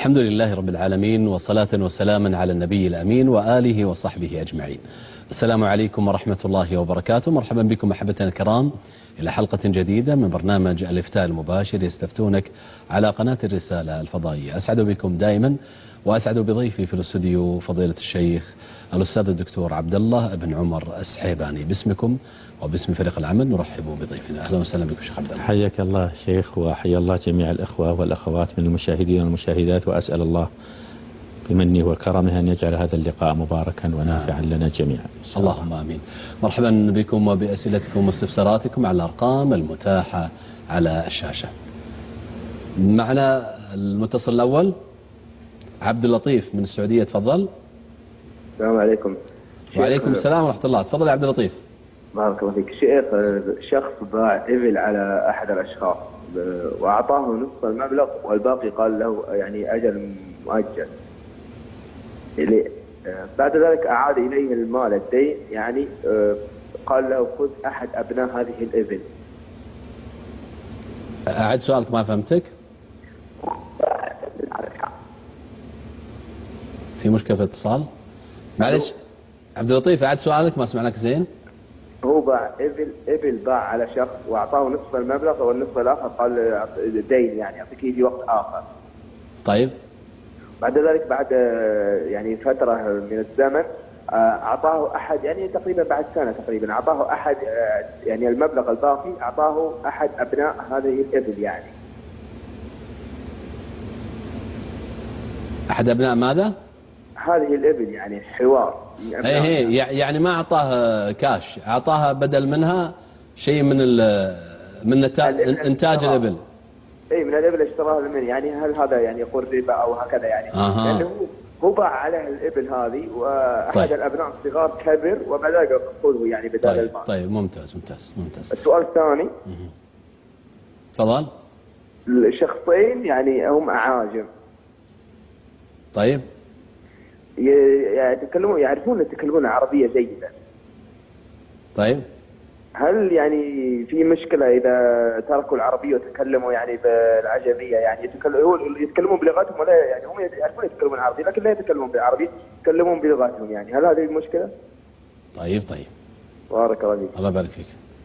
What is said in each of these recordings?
الحمد لله رب العالمين، وصلاة وسلاما على النبي الأمين وآله وصحبه أجمعين. السلام عليكم ورحمة الله وبركاته. مرحبا بكم أحبتنا الكرام إلى حلقة جديدة من برنامج الإفتاء المباشر يستفتونك على قناة الرسالة الفضائية. أسعد بكم دائما، وأسعد بضيفي في الاستوديو فضيلة الشيخ الأستاذ الدكتور عبد الله بن عمر السحيباني. باسمكم وباسم فريق العمل نرحب بضيفنا. أهلا وسهلا بكم شيخ عبد الله. حياك الله شيخ، وحيا الله جميع الأخوة والأخوات من المشاهدين والمشاهدات، وأسأل الله بمنه وكرمه أن يجعل هذا اللقاء مباركا ونافعا لنا جميعا. اللهم آمين. مرحبا بكم وبأسئلتكم واستفساراتكم على الأرقام المتاحة على الشاشة. معنا المتصل الأول عبد اللطيف من السعودية، تفضل. السلام عليكم. وعليكم السلام ورحمة الله. تفضل يا عبد اللطيف. بارك الله فيك. شيخ، شخص باع إبل على أحد الأشخاص وأعطاه نصف المبلغ والباقي قال له يعني أجل مؤجل. بعد ذلك أعاد إليه المال الدين، يعني قال له خذ أحد أبناء هذه الإبل. أعد سؤالك، ما فهمتك. في مشكلة في الاتصال. معلش عبد اللطيف، أعد سؤالك، ما سمعناك زين. هو باع إبل باع على شخص وأعطاه نصف المبلغ، والنصف الآخر قال دين يعني أعطيك في وقت آخر. طيب. بعد ذلك بعد يعني فترة من الزمن أعطاه أحد، يعني تقريبا بعد سنة تقريبا أعطاه أحد يعني المبلغ الباقي أعطاه أحد أبناء هذه الإبل. يعني أحد أبناء ماذا؟ هذه الإبل، يعني حوار. يعني ما أعطاه كاش، أعطاها بدل منها شيء من إنتاج الإبل. اي من الإبل اشتراها منه. يعني هل هذا يعني يقول ربا أو هكذا؟ يعني لأنه هو باع عليه الإبل هذه، وأحد الأبناء الصغار كبر وبعد ذلك خذه يعني بدل المال. طيب ممتاز. السؤال الثاني، تفضل. الشخصين يعني هم أعاجم. طيب. يعرفون يتكلمون عربية جيدة. طيب. هل يعني في مشكلة إذا تركوا العربية وتكلموا يعني بالعجمية؟ يعني يتكلمون بلغتهم، ولا يعني هم يعرفون يتكلمون عربي لكن لا يتكلمون بالعربي، يتكلمون بلغتهم. يعني هل هذه المشكلة؟ طيب. بارك الله فيك. الله يبارك فيك.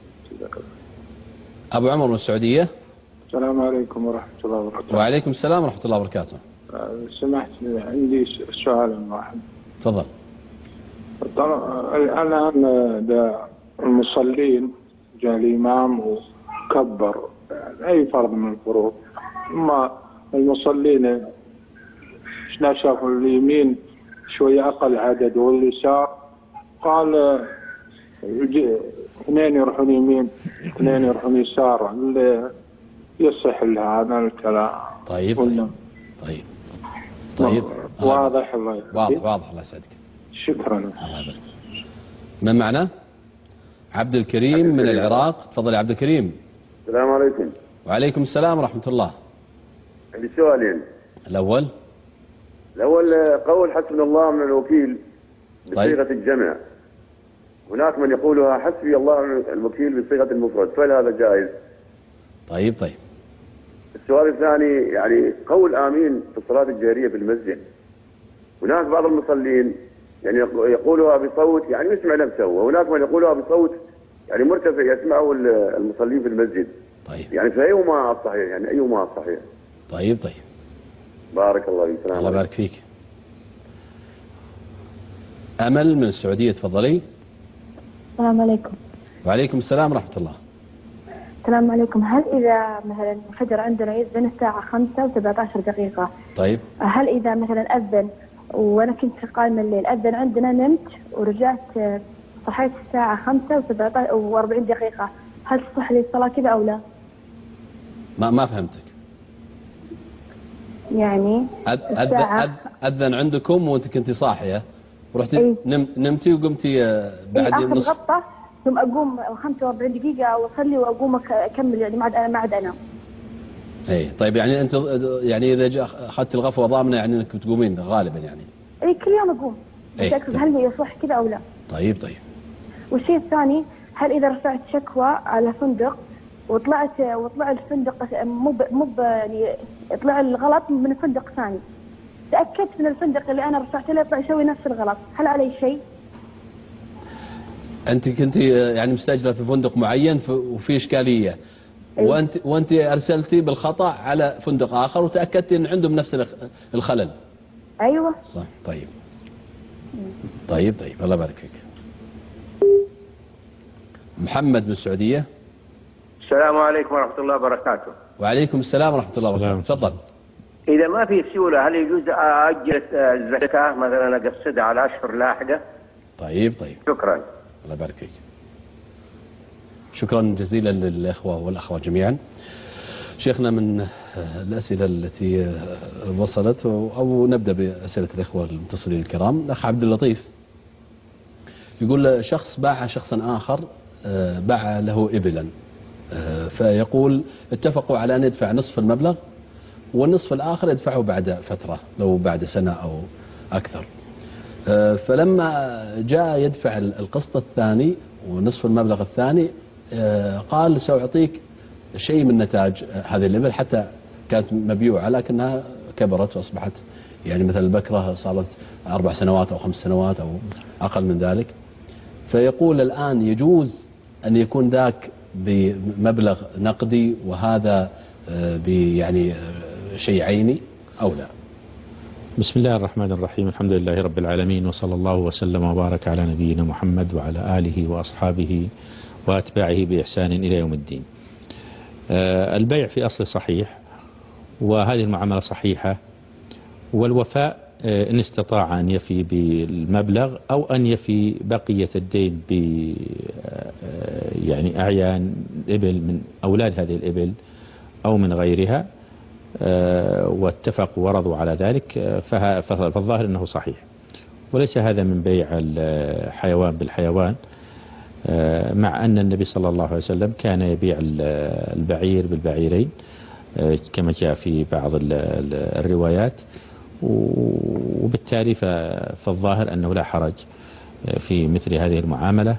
أبو عمر من السعودية. السلام عليكم ورحمة الله وبركاته. وعليكم السلام ورحمة الله وبركاته. سمحت، عندي سؤال واحد. تفضل. الآن المصلين جاء الإمام وكبر أي فرض من الفروض، ثم المصلين شافوا اليمين شوية أقل عدد واليسار، قال اثنين يروحون يمين اثنين يروحون يسار، اللي يصح هذا الكلام. طيب. واضح. الله يسعدك. واضح الله يسعدك. شكرا. الله يبارك. من معنا؟ عبد الكريم من العراق. تفضل يا عبد الكريم. السلام عليكم. وعليكم السلام ورحمة الله. عندي سؤالين. الأول قول حسبنا الله من الوكيل بصيغة الجمع. هناك من يقولها حسبي الله الوكيل بصيغة المفرد، فهل هذا جائز؟ طيب. السؤال الثاني، يعني قول آمين في الصلاة الجهرية في المسجد، هناك بعض المصلين يعني يقولها بصوت يعني يسمع نفسه، وهناك من يقولها بصوت يعني مرتفع يسمعه المصلين في المسجد. طيب. يعني فأيهما الصحيح؟ يعني أيهما الصحيح؟ طيب. بارك الله فيك. الله يبارك فيك. أمل من السعودية، تفضلي. السلام عليكم. وعليكم السلام ورحمة الله. السلام عليكم. هل إذا مثلا الفجر عندنا يأذن الساعة 5 و17 دقيقة، طيب، هل إذا مثلا أذن وأنا كنت قائمة الليل، أذن عندنا نمت ورجعت صحيت الساعة 5 و40 دقيقة، هل تصح لي الصلاة كذا أو لا؟ ما فهمتك. يعني أذن عندكم وأنت كنتي صاحية ورحتي نمتي وقمتي بعد نص غطة، ثم أقوم 45 دقيقة وأصلي وأقوم أكمل، يعني ما عاد أنام. طيب، يعني أنت يعني إذا أخذت الغفوة ضامنة يعني أنك بتقومين غالبا يعني؟ كل يوم أقوم. بس أقصد هل يصح كذا أو لا؟ طيب. والشيء الثاني، هل إذا رفعت شكوى على فندق وطلع الفندق مو يعني طلع الغلط من فندق ثاني، تأكدت من الفندق اللي أنا رفعت له يسوي نفس الغلط، هل علي شيء؟ أنت كنت يعني مستأجرة في فندق معين وفي إشكالية، أيوة. وأنت أرسلتي بالخطأ على فندق آخر وتأكدتي أن عندهم نفس الخلل. أيوة صح. طيب الله يبارك فيك. محمد من السعودية. السلام عليكم ورحمة الله وبركاته. وعليكم السلام ورحمة الله وبركاته. تفضل. إذا ما في سيولة هل يجوز أجل الزكاة مثلا أقصدها على أشهر لاحقة؟ طيب شكرا. الله يبارك فيك. شكرا جزيلا للإخوة والأخوات جميعا. شيخنا من الأسئلة التي وصلت، أو نبدأ بأسئلة الإخوة المتصلين الكرام. الأخ عبد اللطيف يقول شخص باع شخصا آخر، باع له إبلا، فيقول اتفقوا على أن يدفع نصف المبلغ والنصف الآخر يدفعه بعد فترة، لو بعد سنة أو أكثر. فلما جاء يدفع القسط الثاني ونصف المبلغ الثاني، قال سأعطيك شيء من نتاج هذه الإبل، حتى كانت مبيوعة لكنها كبرت وأصبحت يعني مثل البكرة صارت 4 سنوات أو 5 سنوات أو أقل من ذلك. فيقول الآن يجوز أن يكون ذاك بمبلغ نقدي وهذا يعني شيء عيني أو لا؟ بسم الله الرحمن الرحيم. الحمد لله رب العالمين، وصلى الله وسلم وبارك على نبينا محمد وعلى آله وأصحابه وأتباعه بإحسان إلى يوم الدين. البيع في أصل صحيح، وهذه المعاملة صحيحة، والوفاء إن استطاع أن يفي بالمبلغ أو أن يفي بقية الدين ب يعني أعيان إبل من أولاد هذه الإبل أو من غيرها، واتفقوا ورضوا على ذلك، فالظاهر أنه صحيح، وليس هذا من بيع الحيوان بالحيوان، مع أن النبي صلى الله عليه وسلم كان يبيع البعير بالبعيرين كما جاء في بعض الروايات، وبالتالي فالظاهر أنه لا حرج في مثل هذه المعاملة،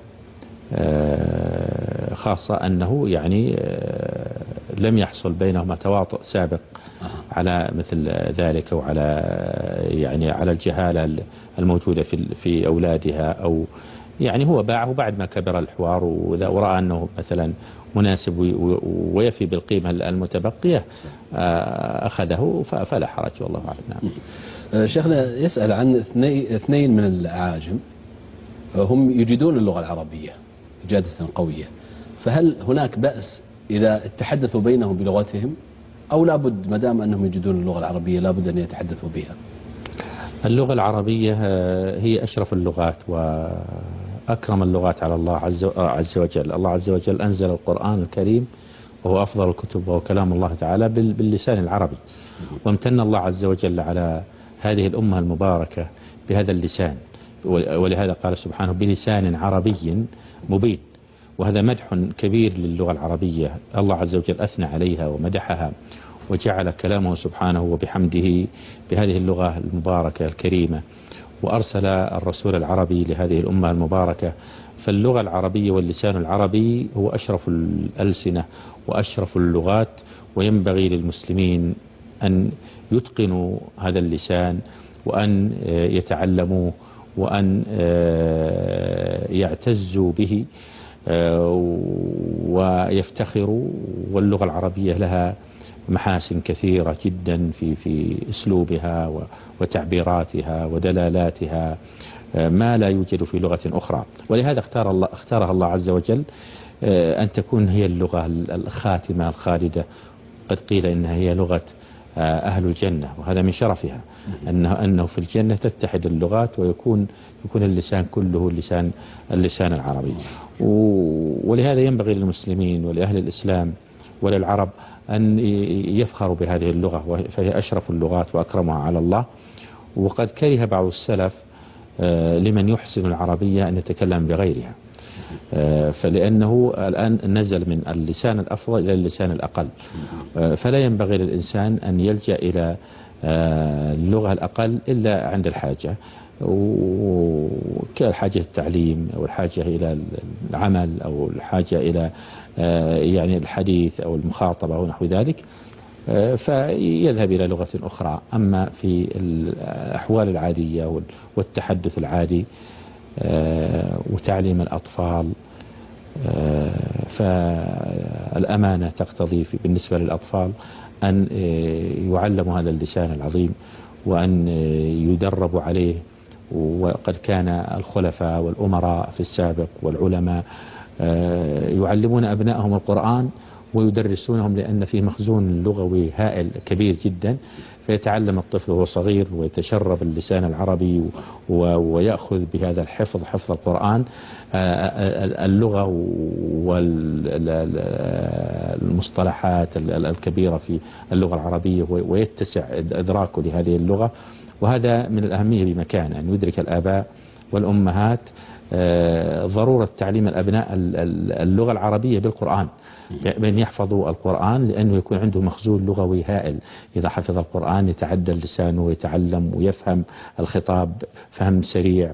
خاصة أنه يعني لم يحصل بينهما تواطؤ سابق على مثل ذلك، وعلى يعني على الجهالة الموجودة في أولادها، أو يعني هو باعه بعد ما كبر الحوار ورأى أنه مثلا مناسب ويفي بالقيمة المتبقية أخذه، فلا حرج والله أعلم. نعم. شيخنا يسأل عن اثنين من الأعاجم هم يجيدون اللغة العربية إجادة قوية، فهل هناك بأس إذا تحدثوا بينهم بلغتهم، أو لابد ما دام أنهم يجيدون اللغة العربية لابد أن يتحدثوا بها؟ اللغة العربية هي أشرف اللغات وأكرم اللغات على الله عز وجل. الله عز وجل أنزل القرآن الكريم وهو أفضل الكتب وهو كلام الله تعالى باللسان العربي، وامتن الله عز وجل على هذه الأمة المباركة بهذا اللسان، ولهذا قال سبحانه بلسان عربي مبين، وهذا مدح كبير للغة العربية. الله عز وجل أثنى عليها ومدحها وجعل كلامه سبحانه وبحمده بهذه اللغة المباركة الكريمة، وأرسل الرسول العربي لهذه الأمة المباركة. فاللغة العربية واللسان العربي هو أشرف الألسنة وأشرف اللغات، وينبغي للمسلمين أن يتقنوا هذا اللسان وأن يتعلموه وأن يعتزوا به ويفتخروا. واللغة العربية لها محاسن كثيرة جدا في أسلوبها وتعبيراتها ودلالاتها ما لا يوجد في لغة أخرى، ولهذا اختارها الله عز وجل أن تكون هي اللغة الخاتمة الخالدة. قد قيل إنها هي لغة أهل الجنة، وهذا من شرفها أنه في الجنة تتحد اللغات ويكون اللسان كله اللسان العربي. ولهذا ينبغي للمسلمين ولأهل الإسلام وللعرب أن يفخروا بهذه اللغة، فهي أشرف اللغات وأكرمها على الله. وقد كره بعض السلف لمن يحسن العربية أن يتكلم بغيرها، فلأنه الآن نزل من اللسان الأفضل إلى اللسان الأقل، فلا ينبغي للإنسان أن يلجأ إلى اللغة الأقل إلا عند الحاجة، كالحاجة التعليم أو الحاجة إلى العمل أو الحاجة إلى يعني الحديث أو المخاطبة أو نحو ذلك. فيذهب إلى لغة أخرى. أما في الأحوال العادية والتحدث العادي وتعليم الأطفال، فالأمانة تقتضي بالنسبة للأطفال أن يعلموا هذا اللسان العظيم وأن يدربوا عليه. وقد كان الخلفاء والأمراء في السابق والعلماء يعلمون أبنائهم القرآن ويدرسونهم، لأن فيه مخزون لغوي هائل كبير جدا، فيتعلم الطفل وهو صغير ويتشرب اللسان العربي ويأخذ بهذا الحفظ، حفظ القرآن، اللغة والمصطلحات الكبيرة في اللغة العربية، ويتسع إدراكه لهذه اللغة. وهذا من الأهمية بمكان أن يدرك الآباء والأمهات ضرورة تعليم الأبناء اللغة العربية بالقرآن، بأن يحفظوا القرآن، لأنه يكون عنده مخزون لغوي هائل. إذا حفظ القرآن يتعدل لسانه ويتعلم ويفهم الخطاب فهم سريع،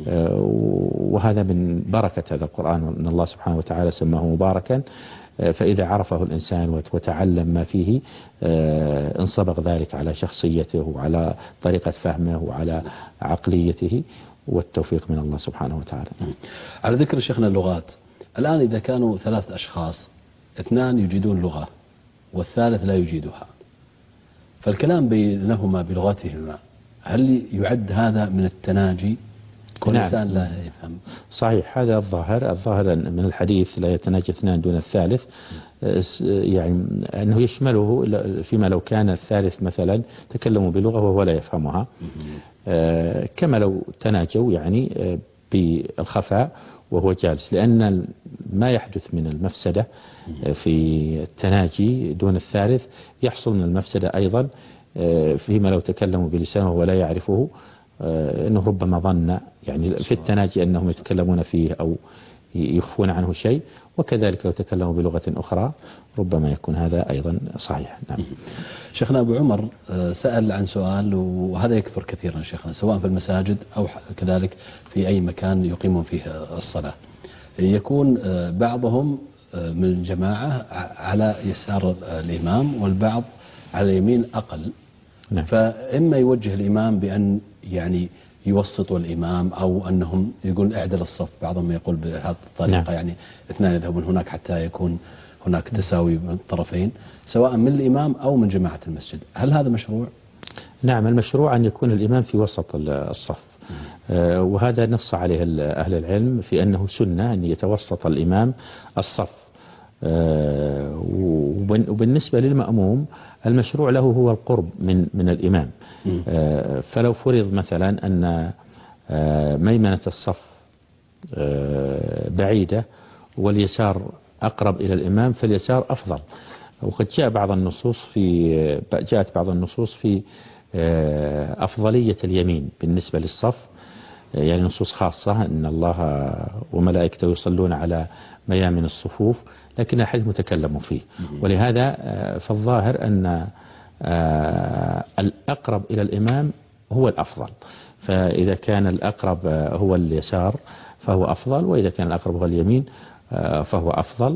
وهذا من بركة هذا القرآن، أن الله سبحانه وتعالى سماه مباركا. فإذا عرفه الإنسان وتعلم ما فيه انصبغ ذلك على شخصيته وعلى طريقة فهمه وعلى عقليته، والتوفيق من الله سبحانه وتعالى. على ذكر شيخنا اللغات، الآن إذا كانوا 3 أشخاص، 2 يجيدون لغة والثالث لا يجيدها، فالكلام بينهما بلغتهما، هل يعد هذا من التناجي؟ كل إنسان لا يفهم. صحيح، هذا الظاهر من الحديث لا يتناجى 2 دون الثالث، يعني أنه يشمله فيما لو كان الثالث مثلا تكلموا بلغة وهو لا يفهمها، كما لو تناجوا يعني بالخفاء وهو جالس، لأن ما يحدث من المفسدة في التناجي دون الثالث يحصل من المفسدة أيضا فيما لو تكلموا بلسانه وهو لا يعرفه، أنه ربما ظن يعني في التناجي أنهم يتكلمون فيه أو يخفون عنه شيء، وكذلك لو تكلموا بلغة أخرى ربما يكون هذا أيضا صحيح. نعم. شيخنا أبو عمر سأل عن سؤال، وهذا يكثر كثيرا شيخنا، سواء في المساجد أو كذلك في أي مكان يقيمون فيه الصلاة، يكون بعضهم من الجماعة على يسار الإمام والبعض على اليمين أقل. نعم. فإما يوجه الإمام بأن يعني يوسطوا الإمام، أو أنهم يقول اعدل الصف، بعضهم يقول بهذه الطريقة. نعم. يعني 2 يذهبون هناك حتى يكون هناك تساوي من الطرفين، سواء من الإمام أو من جماعة المسجد. هل هذا مشروع؟ نعم، المشروع أن يكون الإمام في وسط الصف، وهذا نص عليه أهل العلم في أنه سنة أن يتوسط الإمام الصف. وبالنسبة للمأموم المشروع له هو القرب من الإمام. فلو فرض مثلا أن ميمنة الصف بعيدة واليسار أقرب إلى الإمام، فاليسار أفضل. وقد جاءت بعض النصوص في أفضلية اليمين بالنسبة للصف، يعني نصوص خاصة أن الله وملائكته يصلون على ميامن الصفوف، لكن الحديث متكلم فيه. ولهذا فالظاهر أن الأقرب إلى الإمام هو الأفضل، فإذا كان الأقرب هو اليسار فهو أفضل، وإذا كان الأقرب هو اليمين فهو أفضل،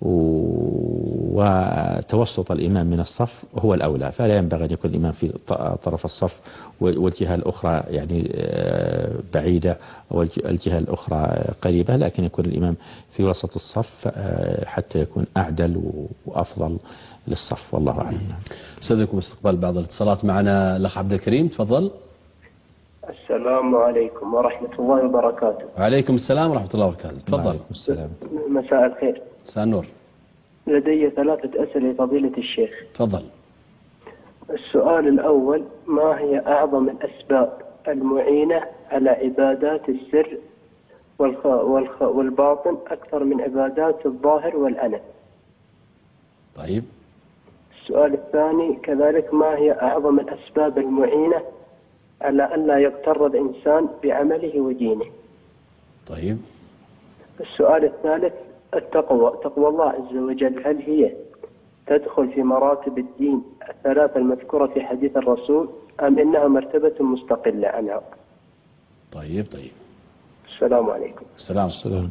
وتوسط الإمام من الصف هو الأولى. فلا ينبغي أن يكون الإمام في طرف الصف والجهة الأخرى يعني بعيدة والجهة الأخرى قريبة، لكن يكون الإمام في وسط الصف حتى يكون أعدل وأفضل للصف، والله أعلم. أستاذكم استقبال بعض الاتصالات. معنا الأخ عبد الكريم، تفضل. السلام عليكم ورحمة الله وبركاته. وعليكم السلام ورحمة الله وبركاته. تفضل. وعليكم السلام. مساء الخير. مساء النور. لدي 3 أسئلة فضيلة الشيخ. تفضل. السؤال الأول: ما هي أعظم الأسباب المعينة على عبادات السر والباطن أكثر من عبادات الظاهر والعلن؟ طيب. السؤال الثاني كذلك: ما هي أعظم الأسباب المعينة على أن لا يغتر الإنسان بعمله ودينه؟ طيب. السؤال الثالث: التقوى، تقوى الله عز وجل، هل هي تدخل في مراتب الدين ال3 المذكورة في حديث الرسول، أم إنها مرتبة مستقلة عنها؟ طيب. السلام عليكم. السلام عليكم.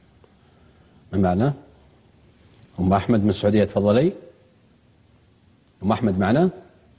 من معنا؟ أم أحمد من السعودية، تفضلي. أم أحمد معنا؟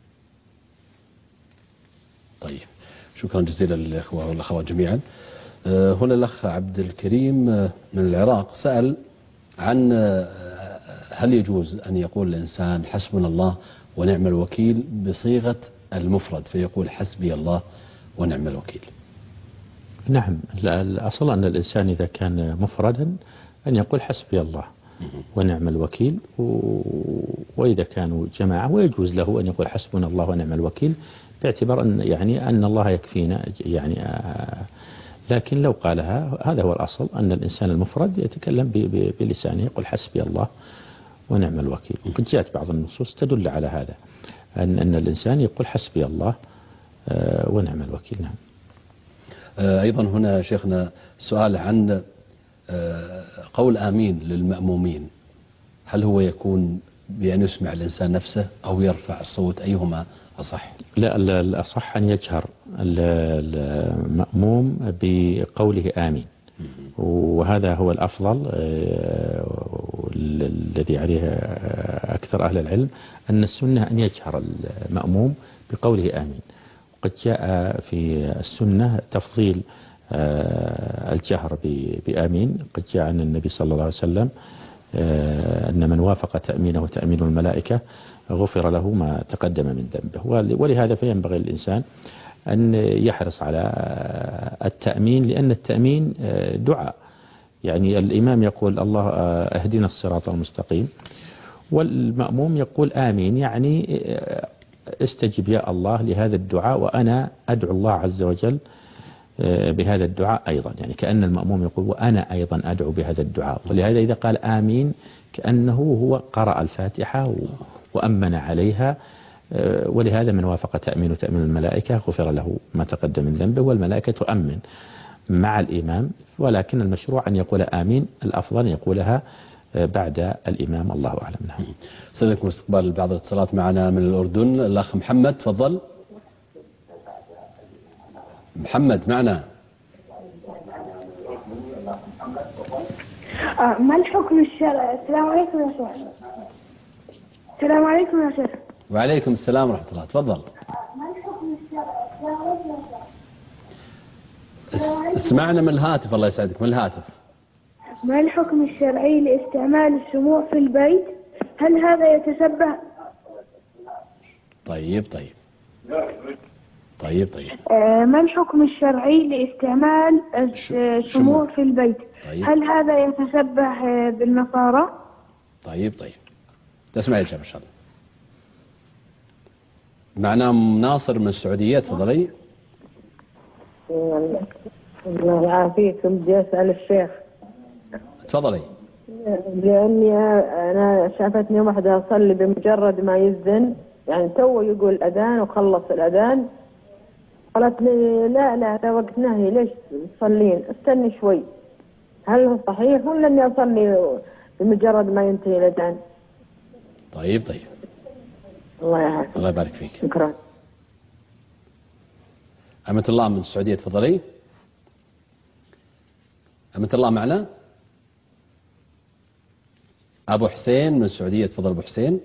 طيب شكرا جزيلا للإخوة والأخوات جميعا. هنا الأخ عبد الكريم من العراق سأل عن هل يجوز أن يقول الإنسان حسبنا الله ونعم الوكيل بصيغة المفرد، فيقول حسبي الله ونعم الوكيل. نعم، الأصل أن الإنسان إذا كان مفردا أن يقول حسبي الله ونعم الوكيل، وإذا كانوا جماعة ويجوز له أن يقول حسبنا الله ونعم الوكيل، باعتبار أن يعني أن الله يكفينا يعني. لكن لو قالها هذا هو الأصل، أن الإنسان المفرد يتكلم بلسانه يقول حسبي الله ونعم الوكيل. وقد جاءت بعض النصوص تدل على هذا، أن الإنسان يقول حسبي الله ونعم الوكيل. نعم. أيضا هنا شيخنا سؤال عن قول آمين للمأمومين، هل هو يكون بأن يسمع الإنسان نفسه أو يرفع الصوت، أيهما أصح؟ لا، الأصح أن يجهر المأموم بقوله آمين، وهذا هو الأفضل الذي عليه أكثر أهل العلم، أن السنة أن يجهر المأموم بقوله آمين. وقد جاء في السنة تفضيل الجهر بآمين. قد جاء عن النبي صلى الله عليه وسلم أن من وافق تأمينه تأمين الملائكة غفر له ما تقدم من ذنبه. ولهذا فينبغي الإنسان أن يحرص على التأمين، لأن التأمين دعاء. يعني الإمام يقول الله اهدنا الصراط المستقيم، والمأموم يقول آمين، يعني استجب يا الله لهذا الدعاء، وأنا أدعو الله عز وجل بهذا الدعاء أيضا. يعني كأن المأموم يقول وأنا أيضا أدعو بهذا الدعاء. ولهذا إذا قال آمين كأنه هو قرأ الفاتحة وأمن عليها. ولهذا من وافق تأمين الملائكة غفر له ما تقدم من ذنبه، والملائكة تؤمن مع الإمام. ولكن المشروع أن يقول آمين، الأفضل أن يقولها بعد الإمام. الله أعلم. نعم. سنكون استقبال بعض الاتصالات معنا من الأردن. الأخ محمد تفضل. محمد معنا. ما الحكم الشرعي؟ السلام عليكم يا شيخ. السلام عليكم يا شيخ. وعليكم السلام ورحمة الله. تفضل. ما الحكم الشرعي؟ اسمعنا من الهاتف. الله يسعدك، من الهاتف. ما الحكم الشرعي لاستعمال الشموع في البيت؟ هل هذا يتشبه؟ طيب. ما الحكم الشرعي لاستعمال الشموع في البيت؟ طيب. هل هذا يتشبه بالنصارى؟ طيب تسمع الإجابة إن شاء الله. معنا ناصر من السعودية. تفضلي. الله يعافيكم. بدي أسأل الشيخ. تفضلي. لأني أنا شافتني واحدة أصلي بمجرد ما يزن، يعني تو يقول الأذان وخلص الأذان، قالت لي لا وقت نهي، ليش تصلين؟ استني شوي. هل هو صحيح ولا إني أصلي بمجرد ما ينتهي الأذان؟ طيب. الله يعافيك. الله يبارك فيك. شكرا. أمة الله من السعودية. تفضلي. أمة الله معنا. أبو حسين من السعودية. تفضل أبو حسين.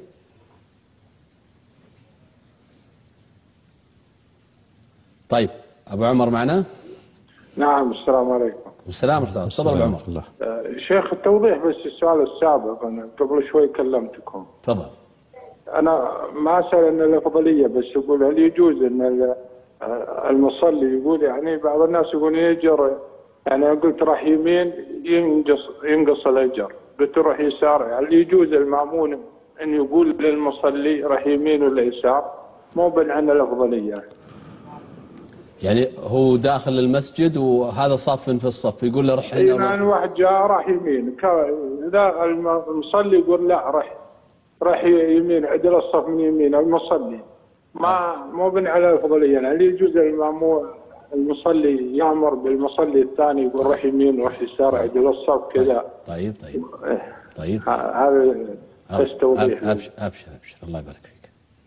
طيب أبو عمر معنا. نعم. السلام عليكم. السلام ورحمة الله. تفضل أبو عمر. شيخ التوضيح بس السؤال السابق، أنا قبل شوي كلمتكم. تفضل. أنا ما أسأل أن الأفضلية، بس أقول هل يجوز أن المصلي يقول، يعني بعض الناس يقول يجر، يعني قلت راح يمين ينقص الأجر، قلت راح يسار، هل يجوز المأمون أن يقول للمصلي راح يمين ولا يسار، مو بل عن الأفضلية؟ يعني هو داخل المسجد وهذا صف في الصف، يقول له رح هنا. يعني واحد جاء راح يمين، إذا المصلي يقول لا راح يمين، عدل الصف من يمين المصلي، مو بن على الأفضلية. هل يجوز المصلي يأمر بالمصلي الثاني يقول راح يمين وراح يسار عدل الصف كذا؟ طيب. هذا بس توضيح. أبشر الله يبارك فيك.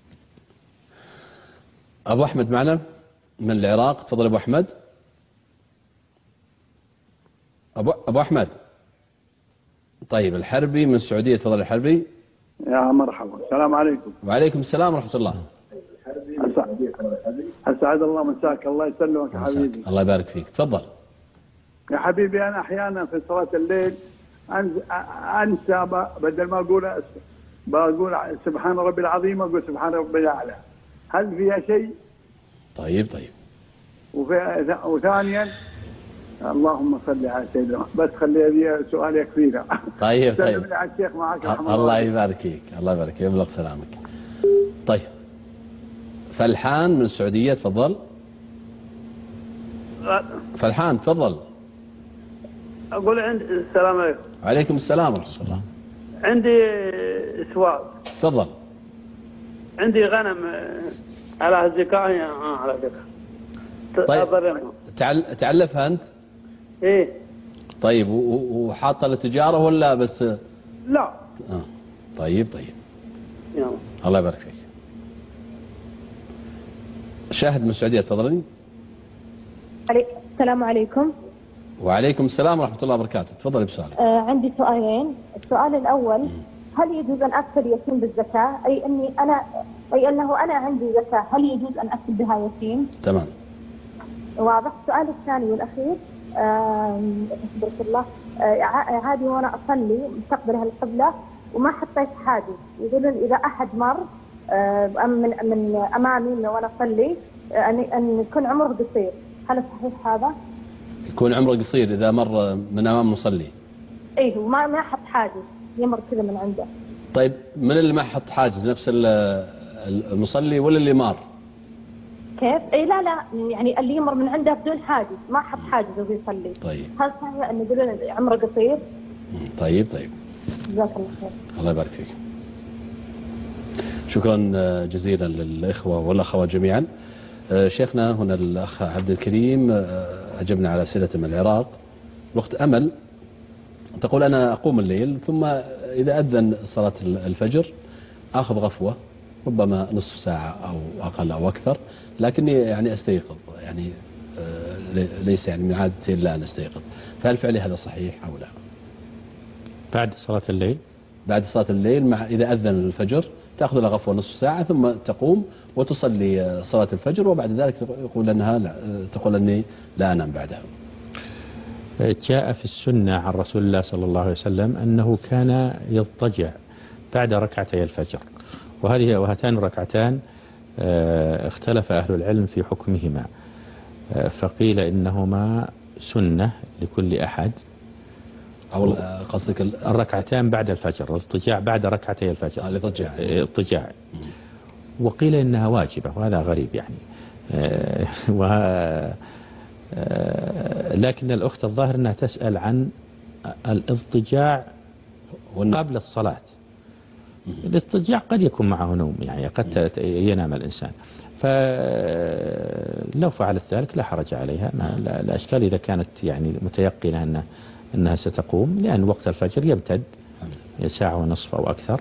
أبو أحمد معنا من العراق. تفضل أبو أحمد. أبو أحمد. طيب الحربي من السعودية. تفضل الحربي. يا مرحبا، السلام عليكم. وعليكم السلام ورحمة الله. أسعد الله مساك، الله يسلمك يا حبيبي. الله يبارك فيك، تفضل. يا حبيبي أنا أحيانا في صلاة الليل أنسى، بدل ما بقول سبحان ربي العظيم أقول سبحان ربي الأعلى. هل فيها شيء؟ طيب. وثانيا اللهم صل على سيدنا، بس خلي هذه سؤال يكفينا. طيب. سلم لي على الشيخ معك رحمه الله يبارك فيك، الله يبارك فيك، يبلغ سلامك. طيب فلحان من السعودية، تفضل. فلحان تفضل. أقول السلام عليكم. وعليكم السلام ورحمة الله. عندي سؤال. تفضل. عندي غنم على الزكاة على زكاة. طيب تعلفها أنت؟ إيه. طيب وحاطة للتجارة ولا بس؟ لا. طيب. يلا. الله يبارك فيك. شاهد من السعودية، تفضلي. السلام عليكم. وعليكم السلام ورحمة الله وبركاته، تفضلي بسؤالك. عندي سؤالين. السؤال الأول، هل يجوز أن أكفل يتيم بالزكاة؟ أي أنه أنا عندي زكاة، هل يجوز أن أكفل بها يتيم؟ تمام. واضح. السؤال الثاني والأخير، تبارك الله، عادي وأنا أصلي مستقبلها القبلة وما حطيت حاجز، يقولون إذا أحد مر من أمامي وأنا أصلي أن يكون عمره قصير، هل صحيح هذا؟ يكون عمره قصير إذا مر من أمام مصلي؟ إيه، وما حط حاجز، يمر كذا من عنده. طيب من اللي ما حط حاجز، نفس المصلي ولا اللي مار؟ كيف؟ إيه لا يعني اللي يمر من عنده بدون حاجز، ما حط حاجز وهو يصلي. طيب. هل صحيح أن يقولون عمره قصير؟ طيب. جزاك الله خير. الله يبارك فيك. شكرا جزيلا للإخوة والأخوات جميعا. شيخنا هنا الأخ عبد الكريم أجبنا على أسئلة من العراق. الأخت أمل تقول أنا أقوم الليل ثم إذا أذن صلاة الفجر أخذ غفوة ربما نصف ساعة أو أقل أو أكثر، لكني يعني أستيقظ، يعني ليس يعني من عادتي إلا أن أستيقظ، فهل فعلي هذا صحيح أو لا؟ بعد صلاة الليل؟ بعد صلاة الليل إذا أذن الفجر تأخذ لها غفوة نصف ساعة ثم تقوم وتصلي صلاة الفجر، وبعد ذلك تقول أني لا أنام بعدها. جاء في السنة عن رسول الله صلى الله عليه وسلم أنه كان يضطجع بعد ركعتي الفجر، وهاتان الركعتان اختلف أهل العلم في حكمهما، فقيل إنهما سنة لكل أحد، أو قصدك الركعتان بعد الفجر، الاضطجاع بعد ركعتي الفجر، الاضطجاع. وقيل إنها واجبة، وهذا غريب يعني. لكن الأخت الظاهر أنها تسأل عن الاضطجاع قبل الصلاة. الاضطجاع قد يكون معه نوم، يعني قد ينام الإنسان، فلو فعلت ذلك لا حرج عليها، لا أشكال إذا كانت يعني متيقنة أنها ستقوم، لأن وقت الفجر يمتد ساعة ونصف أو أكثر،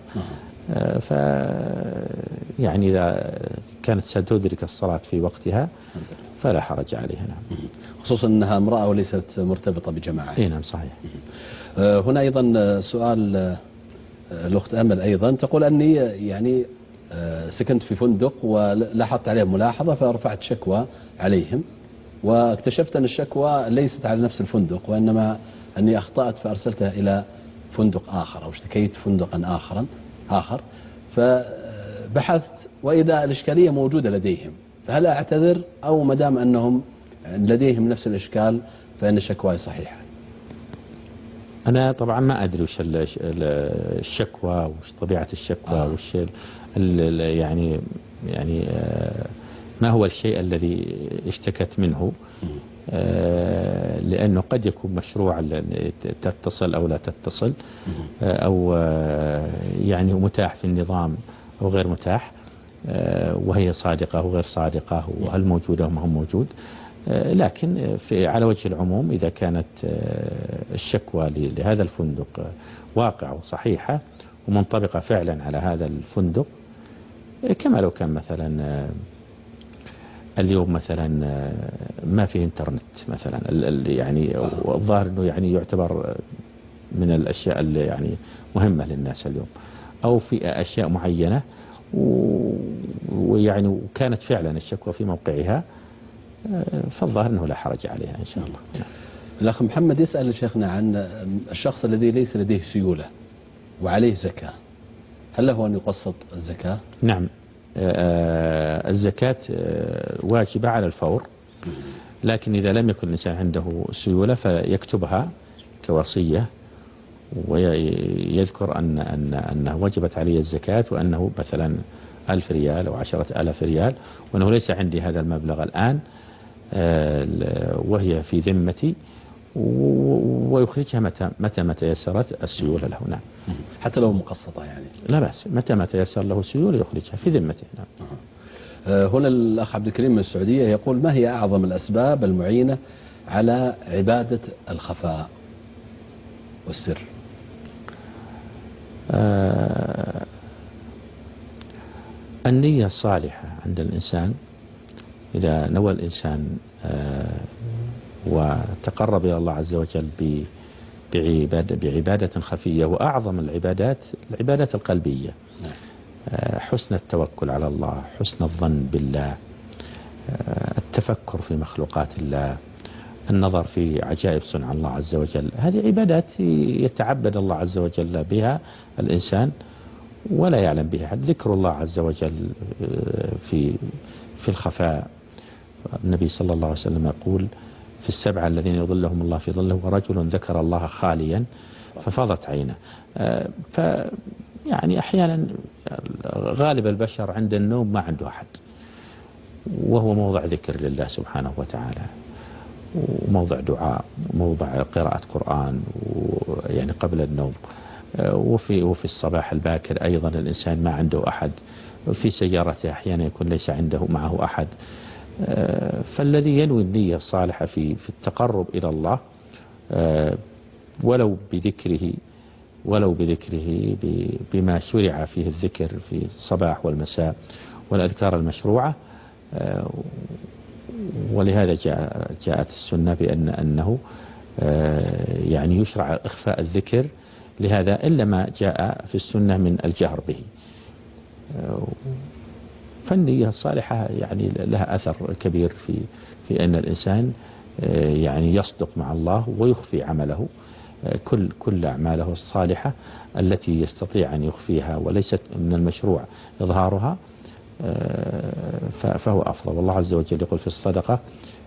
يعني إذا كانت ستدرك الصلاة في وقتها فلا حرج عليها. نعم. خصوصا أنها امرأة وليست مرتبطة بجماعة. نعم صحيح. هنا أيضا سؤال الأخت أمل أيضا تقول أني يعني سكنت في فندق ولاحظت عليهم ملاحظة فرفعت شكوى عليهم، واكتشفت أن الشكوى ليست على نفس الفندق وإنما أني أخطأت فأرسلتها إلى فندق آخر أو اشتكيت فندقا آخر، فبحثت وإذا الإشكالية موجودة لديهم، فهل أعتذر أو مدام أنهم لديهم نفس الإشكال فإن الشكوى صحيحة؟ أنا طبعا ما أدري وش الشكوى وش طبيعة الشكوى وش يعني ما هو الشيء الذي اشتكت منه، لأنه قد يكون مشروع تتصل أو لا تتصل، أو يعني متاح في النظام أو غير متاح، وهي صادقة أو غير صادقة، وهل موجودة وما هو موجود. لكن على وجه العموم إذا كانت الشكوى لهذا الفندق واقعة وصحيحة ومنطبقة فعلا على هذا الفندق، كما لو كان مثلا اليوم مثلا ما فيه انترنت مثلا، يعني الظاهر انه يعني يعتبر من الاشياء اللي يعني مهمة للناس اليوم، أو في أشياء معينة ويعني وكانت فعلا الشكوى في موقعها، فالظاهر أنه لا حرج عليها إن شاء الله. الأخ محمد يسأل شيخنا عن الشخص الذي ليس لديه سيولة وعليه زكاة، هل له أن يقسط الزكاة؟ نعم، الزكاة واجبة على الفور، لكن إذا لم يكن الإنسان عنده سيولة فيكتبها كوصية ويذكر أنه وجبت عليه الزكاة وأنه مثلا 1000 ريال أو 10,000 ريال، وأنه ليس عندي هذا المبلغ الآن وهي في ذمتي، ويخرجها متى ما تيسرت السيولة له. نعم، حتى لو مقسطة يعني لا بأس، متى ما تيسر له سيولة يخرجها في ذمته. نعم. هنا الأخ عبد الكريم من السعودية يقول: ما هي أعظم الأسباب المعينة على عبادة الخفاء والسر؟ النية الصالحة عند الإنسان، إذا نوى الإنسان وتقرب إلى الله عز وجل بعبادة خفية، وأعظم العبادات القلبية، حسن التوكل على الله، حسن الظن بالله، التفكر في مخلوقات الله، النظر في عجائب صنع الله عز وجل، هذه عبادات يتعبد الله عز وجل بها الإنسان ولا يعلم بها أحد. ذكر الله عز وجل في الخفاء، النبي صلى الله عليه وسلم يقول: في السبعة الذين يظلهم الله في ظله ورجل ذكر الله خاليا ففاضت عينه. يعني أحيانا غالب البشر عند النوم ما عنده أحد، وهو موضع ذكر لله سبحانه وتعالى، وموضع دعاء، موضع قراءة قرآن يعني قبل النوم، وفي الصباح الباكر أيضا الإنسان ما عنده أحد، في سيارته أحيانا يكون ليس عنده معه أحد. فالذي ينوي النية الصالحة في التقرب إلى الله ولو بذكره بما شرع فيه الذكر في الصباح والمساء والأذكار المشروعة، ولهذا جاءت السنة أنه يعني يشرع إخفاء الذكر لهذا، إلا ما جاء في السنة من الجهر به. فالنية الصالحة يعني لها أثر كبير في أن الإنسان يعني يصدق مع الله ويخفي عمله، كل أعماله الصالحة التي يستطيع أن يخفيها وليست من المشروع إظهارها فهو أفضل. والله عز وجل يقول في الصدقة: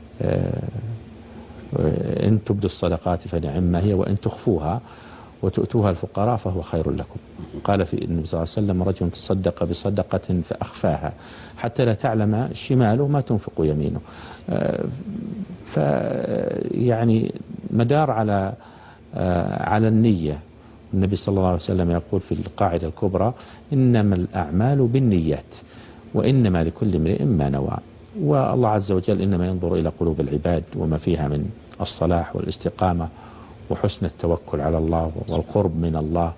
إن تبدوا الصدقات فنعما هي وإن تخفوها وتؤتوها الفقراء فهو خير لكم. قال في النبي صلى الله عليه وسلم: رجل تصدق بصدقة فأخفاها حتى لا تعلم شماله ما تنفق يمينه. فيعني مدار على النية. النبي صلى الله عليه وسلم يقول في القاعدة الكبرى: إنما الأعمال بالنيات وإنما لكل امرئ ما نوى. والله عز وجل إنما ينظر إلى قلوب العباد وما فيها من الصلاح والاستقامة وحسن التوكل على الله والقرب من الله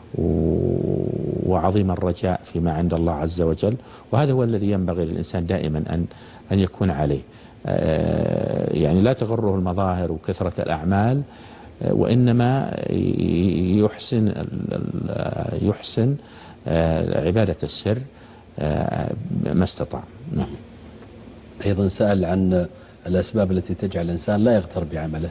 وعظيم الرجاء فيما عند الله عز وجل. وهذا هو الذي ينبغي للإنسان دائما أن يكون عليه. يعني لا تغره المظاهر وكثرة الأعمال، وإنما يحسن عبادة السر ما استطاع. نعم. أيضا سأل عن الأسباب التي تجعل الإنسان لا يغتر بعمله.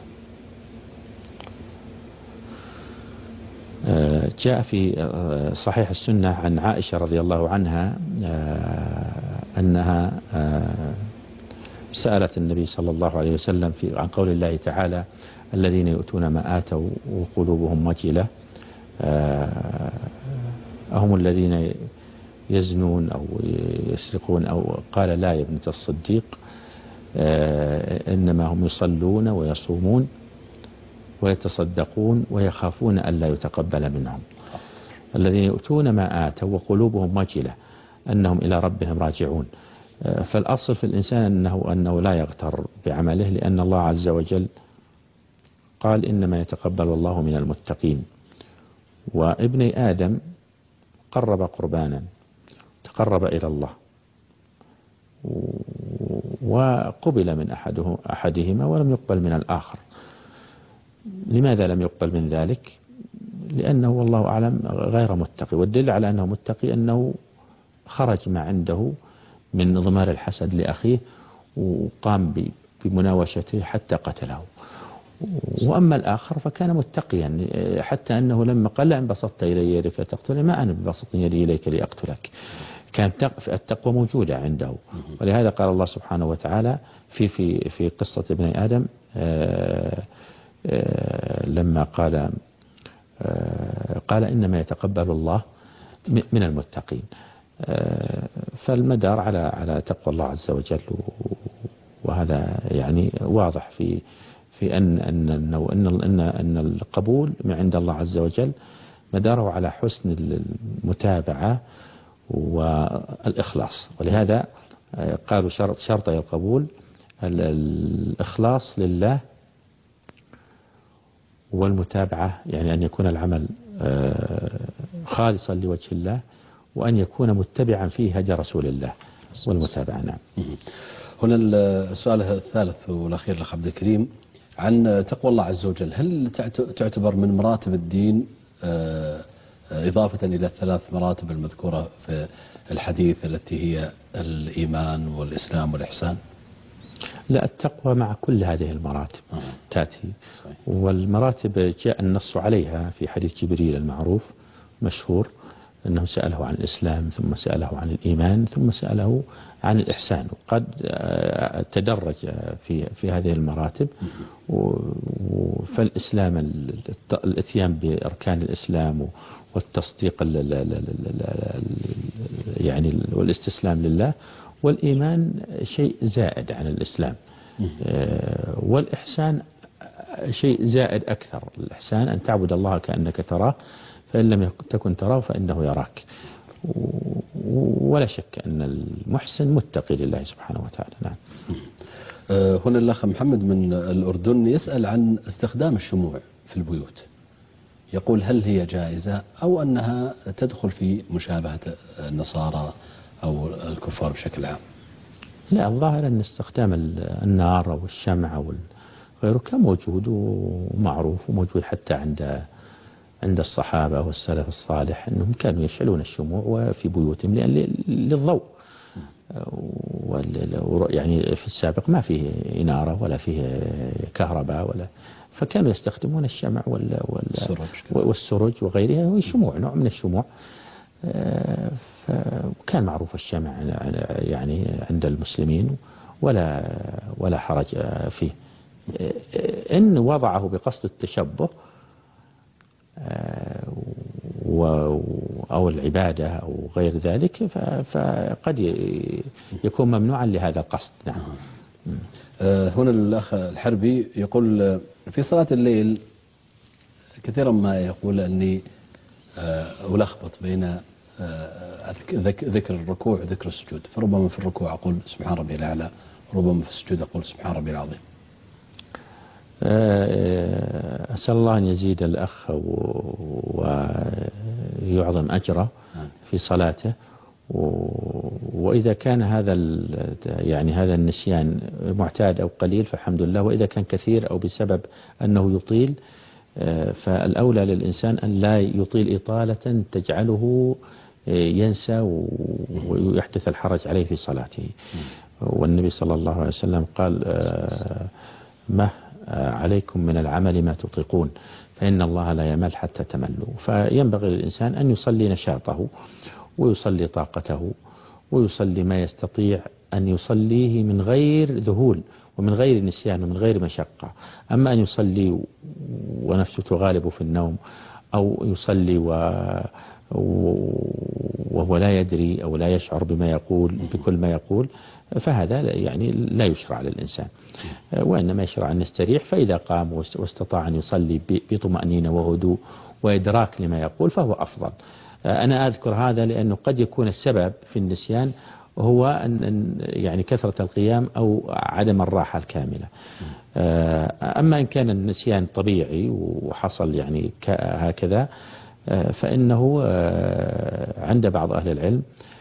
جاء في صحيح السنة عن عائشة رضي الله عنها أنها سألت النبي صلى الله عليه وسلم عن قول الله تعالى: الذين يؤتون ما آتوا وقلوبهم وجلة أهم الذين يزنون أو يسرقون؟ أو قال: لا يا ابنة الصديق، إنما هم يصلون ويصومون ويتصدقون ويخافون ألا يتقبل منهم. الذين يؤتون ما آتوا وقلوبهم وجلة أنهم إلى ربهم راجعون. فالأصل في الإنسان أنه لا يغتر بعمله، لأن الله عز وجل قال: إنما يتقبل الله من المتقين. وابن آدم قرب قربانا، تقرب إلى الله وقبل من أحدهما ولم يقبل من الآخر. لماذا لم يقبل من ذلك؟ لأنه والله أعلم غير متقي، والدليل على أنه متقي أنه خرج ما عنده من ضمار الحسد لأخيه وقام بمناوشته حتى قتله. وأما الآخر فكان متقيا، حتى أنه لما قال لئن بسطت إلي يدك تقتلني ما أنا ببسط يدي إليك لأقتلك، كانت التقوى موجودة عنده. ولهذا قال الله سبحانه وتعالى في قصة ابن آدم لما قال إنما يتقبل الله من المتقين. فالمدار على تقوى الله عز وجل، وهذا يعني واضح في أن القبول من عند الله عز وجل مداره على حسن المتابعة والإخلاص. ولهذا قالوا شرطي القبول الإخلاص لله والمتابعة، يعني أن يكون العمل خالصا لوجه الله، وأن يكون متبعا فيه هدي رسول الله والمتابعة. نعم. هنا السؤال الثالث والأخير لأخ عبد الكريم عن تقوى الله عز وجل، هل تعتبر من مراتب الدين إضافة إلى الثلاث مراتب المذكورة في الحديث التي هي الإيمان والإسلام والإحسان؟ لا، التقوى مع كل هذه المراتب تأتي. والمراتب جاء النص عليها في حديث جبريل المعروف مشهور، أنه سأله عن الإسلام ثم سأله عن الإيمان ثم سأله عن الإحسان، وقد تدرج في هذه المراتب. فالإسلام الاتيان بأركان الإسلام والتصديق يعني والاستسلام لله، والإيمان شيء زائد عن الإسلام، والإحسان شيء زائد أكثر. الإحسان أن تعبد الله كأنك تراه، فإن لم تكن تراه فإنه يراك. ولا شك أن المحسن متقي لله سبحانه وتعالى. نعم. هنا الأخ محمد من الأردن يسأل عن استخدام الشموع في البيوت، يقول هل هي جائزة أو أنها تدخل في مشابهة النصارى أو الكفار بشكل عام؟ لا، الظاهر أن استخدام النار أو الشمع أو غيره كان موجود ومعروف وموجود حتى عند الصحابة والسلف الصالح، أنهم كانوا يشعلون الشموع في بيوتهم للضوء. يعني في السابق ما فيه إنارة ولا فيه كهرباء فكانوا يستخدمون الشمع والسرج وغيرها، والشموع نوع من الشموع. فكان معروف الشمع يعني عند المسلمين ولا حرج فيه. إن وضعه بقصد التشبه أو العبادة أو غير ذلك فقد يكون ممنوعا لهذا القصد. نعم. هنا الأخ الحربي يقول في صلاة الليل كثيرا ما يقول أني ألخبط بين ذكر الركوع وذكر السجود، فربما في الركوع أقول سبحان ربي الأعلى، ربما في السجود أقول سبحان ربي العظيم. أسأل الله أن يزيد الأخ ويعظم أجره في صلاته. وإذا كان هذا النسيان معتاد أو قليل فالحمد لله، وإذا كان كثير أو بسبب أنه يطيل فالأولى للإنسان أن لا يطيل إطالة تجعله ينسى ويحدث الحرج عليه في صلاته. والنبي صلى الله عليه وسلم قال ما عليكم من العمل ما تطيقون فإن الله لا يمل حتى تملوا. فينبغي للإنسان أن يصلي نشاطه ويصلي طاقته ويصلي ما يستطيع أن يصليه من غير ذهول ومن غير نسيان ومن غير مشقة. أما أن يصلي ونفسه تغالب في النوم، أو يصلي وهو لا يدري أو لا يشعر بما يقول بكل ما يقول، فهذا يعني لا يشرع للإنسان، وإنما يشرع أن يستريح. فإذا قام واستطاع أن يصلي بطمأنينة وهدوء وإدراك لما يقول فهو أفضل. أنا أذكر هذا لأنه قد يكون السبب في النسيان هو أن يعني كثرة القيام أو عدم الراحة الكاملة. أما إن كان النسيان طبيعي وحصل يعني هكذا فإنه عند بعض أهل العلم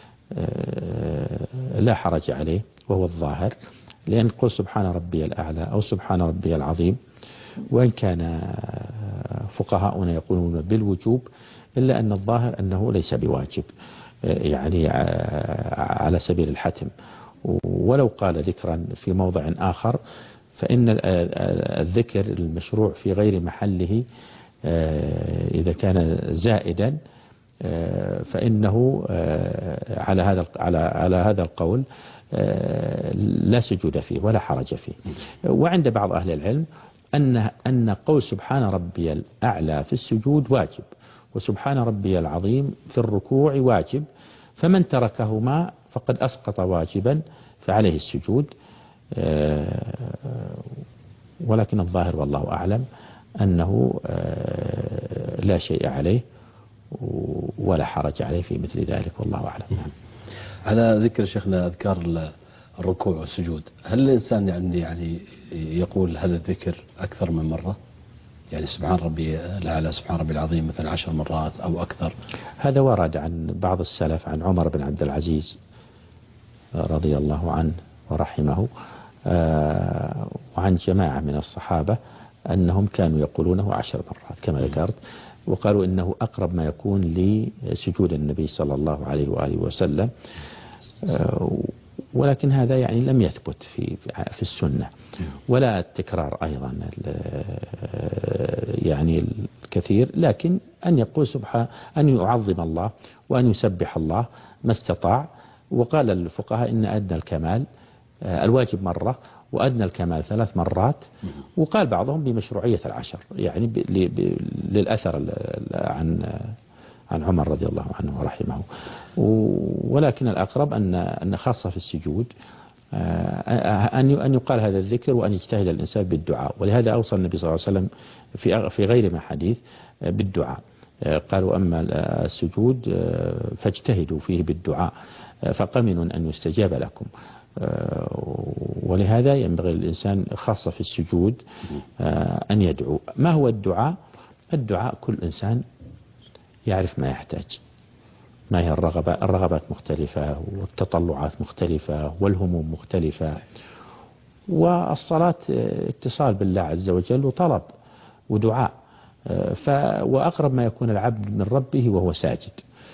لا حرج عليه، وهو الظاهر، لأن قل سبحان ربي الأعلى أو سبحان ربي العظيم، وإن كان فقهاؤنا يقولون بالوجوب، إلا أن الظاهر أنه ليس بواجب يعني على سبيل الحتم. ولو قال ذكرا في موضع آخر فإن الذكر المشروع في غير محله إذا كان زائدا فإنه على هذا القول لا سجود فيه ولا حرج فيه. وعند بعض أهل العلم أن قول سبحان ربي الأعلى في السجود واجب، وسبحان ربي العظيم في الركوع واجب، فمن تركهما فقد أسقط واجبا فعليه السجود. ولكن الظاهر والله أعلم أنه لا شيء عليه ولا حرج عليه في مثل ذلك، والله أعلم. على ذكر شيخنا أذكار الركوع والسجود، هل الإنسان يعني يقول هذا الذكر أكثر من مرة؟ يعني سبحان ربي الأعلى سبحان ربي العظيم مثلا 10 مرات أو أكثر؟ هذا ورد عن بعض السلف، عن عمر بن عبد العزيز رضي الله عنه ورحمه، وعن جماعة من الصحابة أنهم كانوا يقولونه 10 مرات كما ذكرت، وقالوا إنه أقرب ما يكون لسجود النبي صلى الله عليه وآله وسلم. ولكن هذا يعني لم يثبت في السنة، ولا التكرار أيضا يعني الكثير، لكن أن يقول أن يعظم الله وأن يسبح الله ما استطاع. وقال الفقهاء إن أدنى الكمال الواجب مرة وأدنى الكمال 3 مرات، وقال بعضهم بمشروعية 10 يعني للأثر عن عمر رضي الله عنه ورحمه. ولكن الأقرب أن خاصة في السجود أن يقال هذا الذكر وأن يجتهد الإنسان بالدعاء، ولهذا أوصى النبي صلى الله عليه وسلم في غير ما حديث بالدعاء. قالوا أما السجود فاجتهدوا فيه بالدعاء فقمن أن يستجاب لكم. ولهذا ينبغي للإنسان خاصة في السجود أن يدعو. ما هو الدعاء؟ الدعاء كل إنسان يعرف ما يحتاج، ما هي الرغبات مختلفة والتطلعات مختلفة والهموم مختلفة، والصلاة اتصال بالله عز وجل وطلب ودعاء. وأقرب ما يكون العبد من ربه وهو ساجد،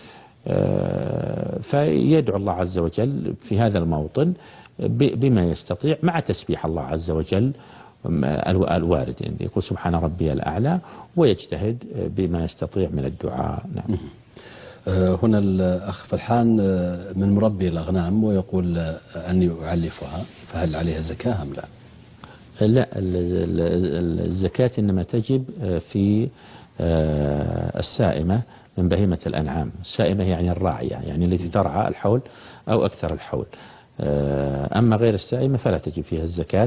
فيدعو الله عز وجل في هذا الموطن بما يستطيع مع تسبيح الله عز وجل الوارد، يعني يقول سبحان ربي الأعلى ويجتهد بما يستطيع من الدعاء. نعم. هنا الأخ فلحان من مربي الأغنام ويقول أن يعلفها، فهل عليها زكاة أم لا؟ لا، الزكاة إنما تجب في السائمة من بهيمة الأنعام. السائمة يعني الراعية، يعني التي ترعى الحول أو أكثر الحول. أما غير السائمة فلا تجب فيها الزكاة،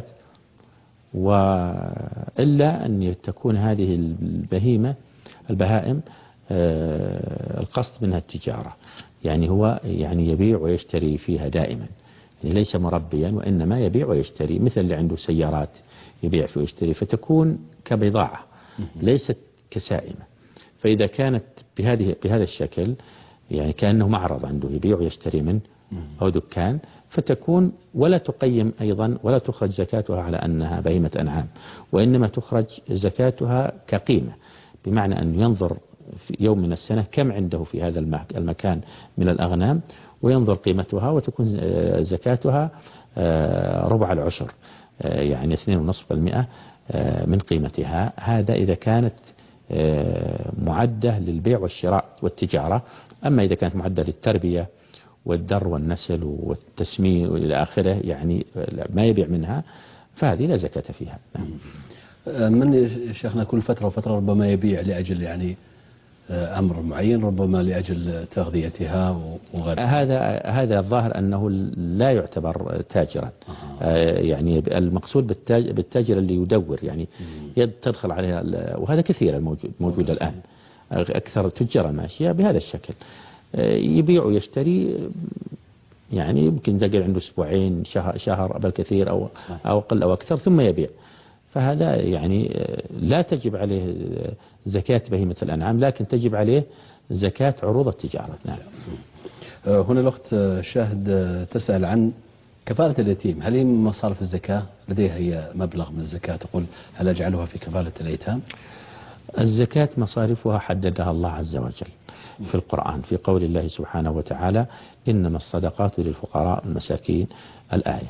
وإلا أن تكون هذه البهائم القصد منها التجارة، يعني هو يعني يبيع ويشتري فيها دائما، يعني ليس مربيا وإنما يبيع ويشتري، مثل اللي عنده سيارات يبيع ويشتري، فتكون كبضاعة ليست كسائمة. فإذا كانت بهذا الشكل يعني كأنه معرض عنده يبيع ويشتري منه أو دكان، فتكون ولا تقيم أيضا ولا تخرج زكاتها على أنها بهيمة أنعام، وإنما تخرج زكاتها كقيمة، بمعنى أن ينظر في يوم من السنة كم عنده في هذا المكان من الأغنام وينظر قيمتها، وتكون زكاتها ربع العشر، يعني 2.5% من قيمتها. هذا إذا كانت معدة للبيع والشراء والتجارة. أما إذا كانت معدة للتربية والدر والنسل والتسمين وإلى آخره، يعني ما يبيع منها، فهذه لا زكاة فيها. من شيخنا كل فترة وفترة ربما يبيع لأجل يعني أمر معين، ربما لأجل تغذيتها وغيرها. هذا الظاهر أنه لا يعتبر تاجرا. يعني المقصود بالتاجر اللي يدور، يعني تدخل عليها، وهذا كثير موجود الآن. أكثر تجار الماشية بهذا الشكل، يبيع ويشتري، يعني يمكن تقل عنده أسبوعين شهر بالكثير أو أقل أو أكثر ثم يبيع. فهذا يعني لا تجب عليه زكاة بهيمة الأنعام، لكن تجب عليه زكاة عروض التجارة. نعم. هنا الأخت شاهد تسأل عن كفالة اليتيم، هل هي من مصارف الزكاة؟ لديها هي مبلغ من الزكاة، تقول هل أجعلها في كفالة الأيتام؟ الزكاة مصارفها حددها الله عز وجل في القرآن في قول الله سبحانه وتعالى إنما الصدقات للفقراء والمساكين الآية.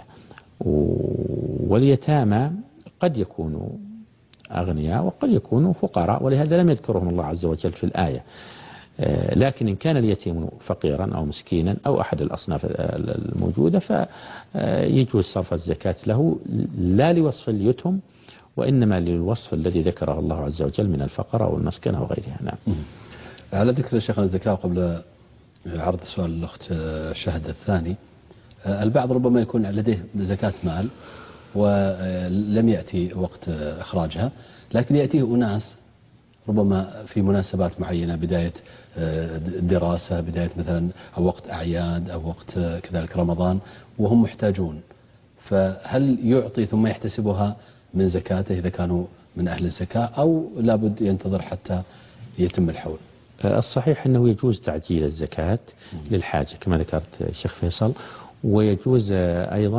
واليتامى قد يكونوا أغنياء وقد يكونوا فقراء، ولهذا لم يذكرهم الله عز وجل في الآية. لكن إن كان اليتيم فقيرا أو مسكينا أو أحد الأصناف الموجودة فيجوز صرف الزكاة له، لا لوصف اليتم وإنما للوصف الذي ذكره الله عز وجل من الفقر أو المسكن أو غيرها. نعم. على ذكر شيخنا الزكاة قبل عرض سؤال الأخت شهد الثاني، البعض ربما يكون لديه زكاة مال ولم يأتي وقت إخراجها، لكن يأتيه أناس ربما في مناسبات معينة، بداية دراسة، بداية مثلا أو وقت أعياد أو وقت كذلك رمضان، وهم محتاجون، فهل يعطي ثم يحتسبها من زكاته إذا كانوا من أهل الزكاة، أو لابد ينتظر حتى يتم الحول؟ الصحيح أنه يجوز تعجيل الزكاة للحاجة كما ذكرت الشيخ فيصل، ويجوز أيضا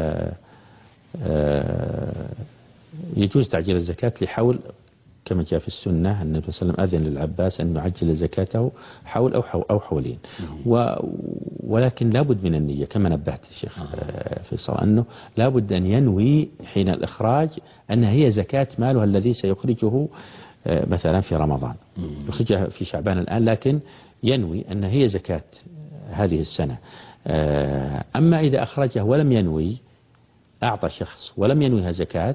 يجوز تعجيل الزكاة لحول كما جاء في السنة. النبي صلى الله عليه وسلم أذن للعباس أن يعجل زكاته حول أو حولين، ولكن لابد من النية كما نبهت الشيخ فيصل، أنه لابد أن ينوي حين الإخراج أنها هي زكاة ماله الذي سيخرجه مثلا في رمضان، يخرجها في شعبان الآن، لكن ينوي أن هي زكاة هذه السنة. أما إذا أخرجه ولم ينوي، أعطى شخص ولم ينويها زكاة،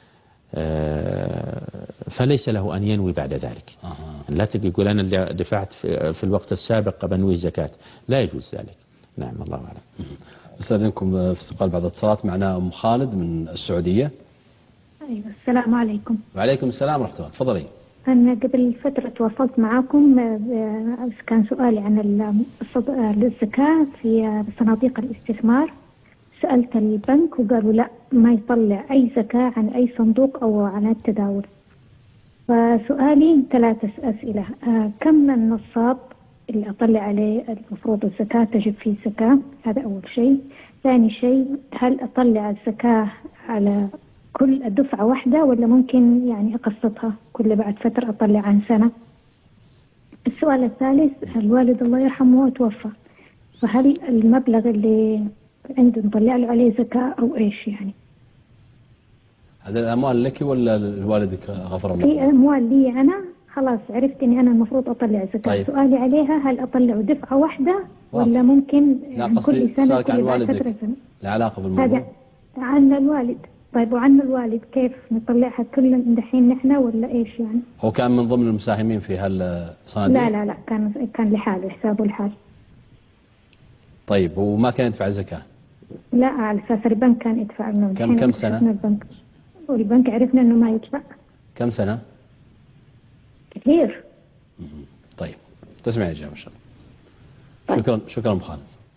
فليس له أن ينوي بعد ذلك. لا تجي يقول أنا اللي دفعت في الوقت السابق قبل أنوي زكاة، لا يجوز ذلك. نعم، الله أعلم. أستاذنكم في استقبال بعض الاتصالات. معنا أم خالد من السعودية. أيوة، السلام عليكم. وعليكم السلام ورحمة الله، تفضلي. أنا قبل فترة تواصلت معكم، كان سؤالي عن الزكاة في صناديق الاستثمار. سألت البنك وقالوا لا، ما يطلع أي زكاة عن أي صندوق أو عن التداول. فسؤالي 3 أسئلة. كم النصاب اللي أطلع عليه المفروض الزكاة تجب فيه زكاة؟ هذا أول شيء. ثاني شيء، هل أطلع الزكاة على كل دفعة واحدة ولا ممكن يعني أقسطها كل بعد فترة أطلع عن سنة؟ السؤال الثالث، الوالد الله يرحمه توفى، فهل المبلغ اللي عنده نطلع له عليه زكاة أو إيش يعني؟ هذا الأموال لك ولا لوالدك غفر الله؟ في أموال لي أنا، خلاص عرفت إني أنا المفروض أطلع زكاة. طيب. سؤالي عليها هل أطلع دفعة واحدة ولا ممكن يعني كل سنة كل بعد فترة سنة؟ لا علاقة بالموضوع. هذا عن الوالد. طيب وعن الوالد كيف نطلعها كل دحين نحن ولا إيش يعني؟ هو كان من ضمن المساهمين في هالصناديق؟ لا كان لحاله، حسابه لحاله. طيب وما كان يدفع زكاة؟ لا، على أساس البنك كان يدفع لنا. كم سنة؟ البنك والبنك عرفنا إنه ما يدفع. كم سنة؟ كثير. طيب تسمع الإجابة إن شاء الله. طيب. شكرا مخالف.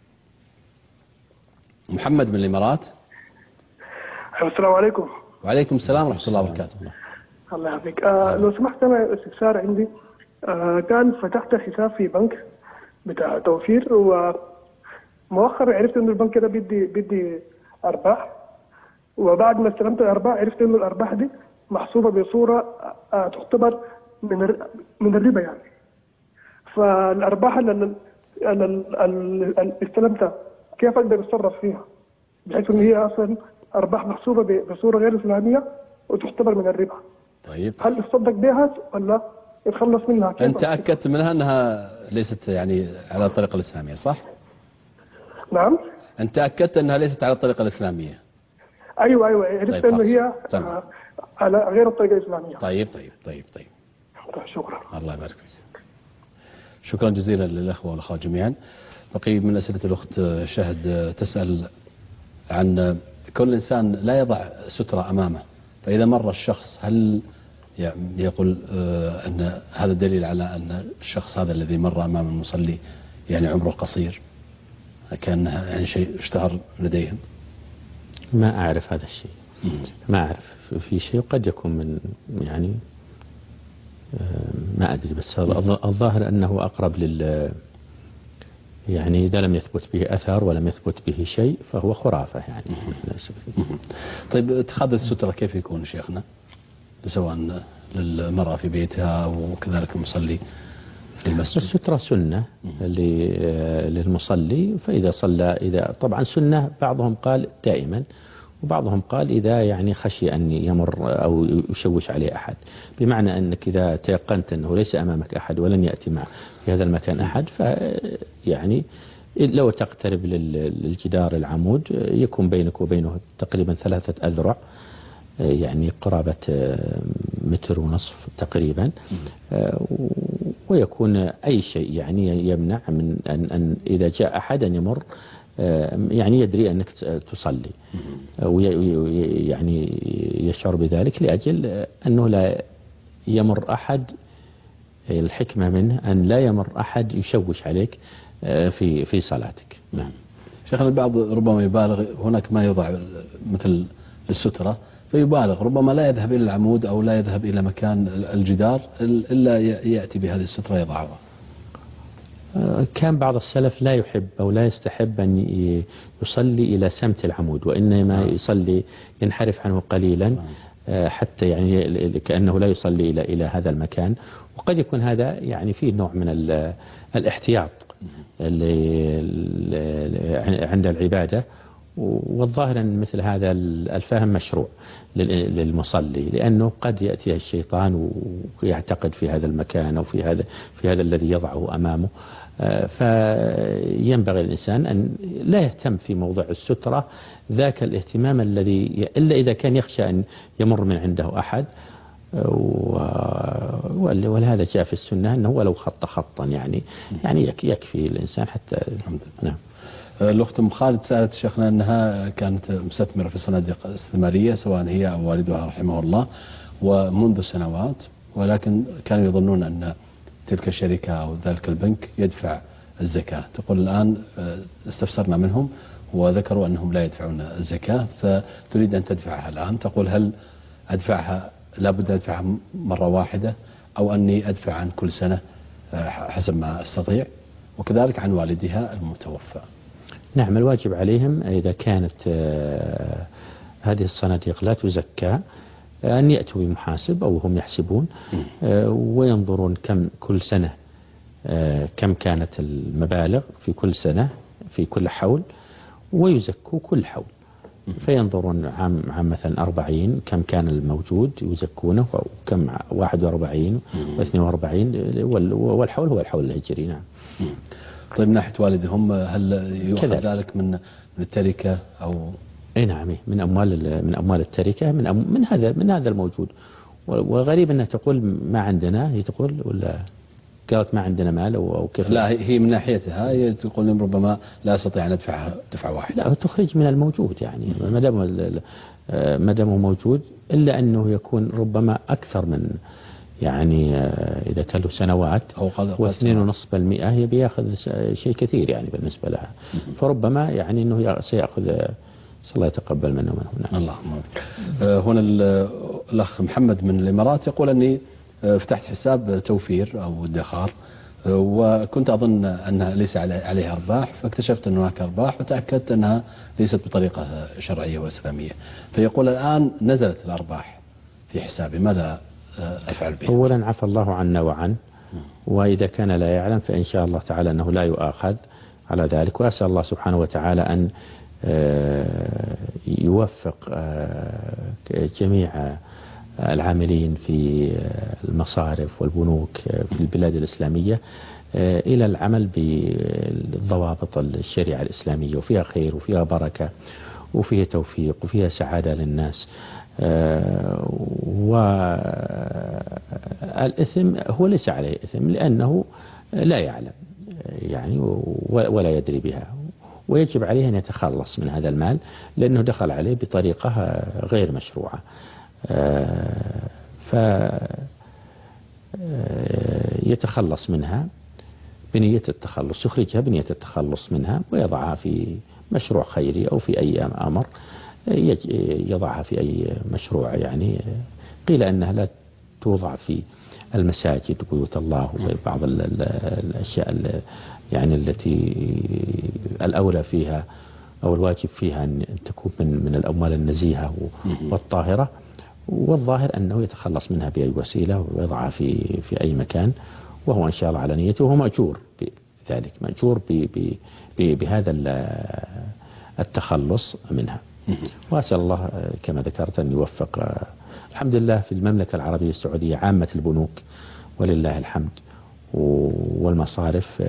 محمد من الإمارات. السلام عليكم. وعليكم السلام ورحمة الله وبركاته. الله يعافيك. لو سمحت، أنا استفسار عندي. كان فتحت حساب في بنك بتاع توفير، ومؤخرا عرفت إنه البنك ده بيدي أرباح، وبعد ما استلمت الأرباح عرفت إنه الأرباح دي محسوبة بصورة تعتبر من الربا يعني. فالأرباح اللي استلمتها كيف أقدر أتصرف فيها بحيث إن هي أصلا أرباح محسوبة بصورة غير إسلامية وتعتبر من الربا؟ طيب هل تصدق بها ولا يتخلص منها؟ أنت أكدت منها أنها ليست يعني على الطريقة الإسلامية صح؟ نعم. أنت أكدت أنها ليست على الطريقة الإسلامية. أيوة عرفت طيب أنه هي على غير الطريقة الإسلامية. طيب. شكرا. الله يبارك فيك. شكرا جزيلا للأخوة والأخوات جميعا. بقي من أسئلة الأخت شهد تسأل عن كل إنسان لا يضع سترة أمامه، فإذا مر الشخص هل يقول أن هذا دليل على أن الشخص هذا الذي مر أمام المصلي يعني عمره قصير، كان يعني شيء اشتهر لديهم؟ ما أعرف هذا الشيء. ما أعرف في شيء قد يكون من يعني ما أدري، بس الظاهر أنه أقرب يعني إذا لم يثبت به أثر ولم يثبت به شيء فهو خرافة يعني. طيب اتخاذ السترة كيف يكون شيخنا؟ سواء للمرأة في بيتها وكذلك المصلي في المسجد؟ السترة سنة للمصلي، فإذا صلى طبعا سنة، بعضهم قال دائما وبعضهم قال إذا يعني خشي أن يمر أو يشوش عليه أحد، بمعنى أنك إذا تيقنت أنه ليس أمامك أحد ولن يأتي في هذا المكان أحد، فيعني لو تقترب للجدار العمود يكون بينك وبينه تقريبا 3 أذرع، يعني قرابة 1.5 متر تقريبا، ويكون أي شيء يعني يمنع من أن إذا جاء أحد أن يمر، يعني يدري أنك تصلي، ويعني يشعر بذلك لأجل أنه لا يمر أحد، الحكمة منه أن لا يمر أحد يشوش عليك في صلاتك. نعم. شيخنا البعض ربما يبالغ، هناك ما يوضع مثل السترة فيبالغ، ربما لا يذهب إلى العمود أو لا يذهب إلى مكان الجدار إلا يأتي بهذه السترة يضعها. كان بعض السلف لا يحب أو لا يستحب أن يصلي إلى سمت العمود، وإنما يصلي ينحرف عنه قليلا حتى يعني كأنه لا يصلي إلى هذا المكان، وقد يكون هذا يعني فيه نوع من الاحتياط عند العبادة، والظاهر أن مثل هذا الفهم مشروع للمصلي، لأنه قد يأتي الشيطان ويعتقد في هذا المكان أو في هذا الذي يضعه أمامه، فينبغي الإنسان أن لا يهتم في موضع السترة ذاك الاهتمام الذي إلا إذا كان يخشى أن يمر من عنده أحد، ولهذا جاء في السنة أنه ولو خطا يعني يكفي الإنسان حتى. نعم. الأخت أم خالد سألت شيخنا أنها كانت مستثمرة في صناديق استثمارية سواء هي أو والدها رحمه الله ومنذ سنوات، ولكن كانوا يظنون أن تلك الشركة أو ذلك البنك يدفع الزكاة. تقول الآن استفسرنا منهم وذكروا أنهم لا يدفعون الزكاة، فتريد أن تدفعها الآن. تقول هل أدفعها لابد أدفعها مرة واحدة أو أني أدفع عن كل سنة حسب ما أستطيع، وكذلك عن والدها المتوفى؟ نعم، الواجب عليهم إذا كانت هذه الصناديق لا تزكى أن يأتوا بمحاسب أو هم يحسبون وينظرون كل سنة كم كانت المبالغ في كل سنة في كل حول، ويزكوا كل حول، فينظرون عام مثلا 40 كم كان الموجود يزكونه، وكم 41 و42، والحول هو الحول الهجري. نعم. طيب من ناحية والدهم هل يؤخذ ذلك من التركة أو؟ اي نعم، من أموال التركة، من هذا الموجود. والغريب أنها تقول ما عندنا، هي تقول ولا قالت ما عندنا مال أو كيف؟ لا، هي من ناحيتها هي تقول ربما لا أستطيع أن أدفعها دفعة واحدة. لا، تخرج من الموجود يعني ما دام موجود، إلا أنه يكون ربما أكثر من يعني إذا كان له سنوات و2.5% هي بياخذ شيء كثير يعني بالنسبة لها، فربما يعني أنه سيأخذ، صلى الله يتقبل منه ومنهم. اللهم. هنا الأخ محمد من الإمارات يقول أني فتحت حساب توفير أو ادخار، وكنت أظن أنها ليس عليها أرباح، فاكتشفت أن هناك أرباح وتأكدت أنها ليست بطريقة شرعية وإسلامية، فيقول الآن نزلت الأرباح في حسابي، ماذا أفعل به؟ أولا عفى الله عنا وعن، وإذا كان لا يعلم فإن شاء الله تعالى أنه لا يؤاخذ على ذلك، وأسأل الله سبحانه وتعالى أن يوفق جميع العاملين في المصارف والبنوك في البلاد الإسلامية إلى العمل بالضوابط الشريعة الإسلامية، وفيها خير وفيها بركة وفيها توفيق وفيها سعادة للناس. والإثم هو ليس عليه إثم لأنه لا يعلم يعني ولا يدري بها، ويجب عليه أن يتخلص من هذا المال لأنه دخل عليه بطريقة غير مشروعة، فيتخلص منها بنية التخلص، يخرجها بنية التخلص منها ويضعها في مشروع خيري أو في أي أمر يضعها في أي مشروع. يعني قيل أنها لا توضع في المساجد وبيوت الله وبعض الأشياء يعني التي الأولى فيها أو الواجب فيها أن تكون من الأموال النزيهة والطاهرة، والظاهر أنه يتخلص منها بأي وسيلة ويضعها في أي مكان، وهو إن شاء الله على نيته، وهو مأجور بذلك، مأجور بهذا التخلص منها. وأسأل الله كما ذكرت أن يوفق. الحمد لله في المملكة العربية السعودية عامة البنوك ولله الحمد والمصارف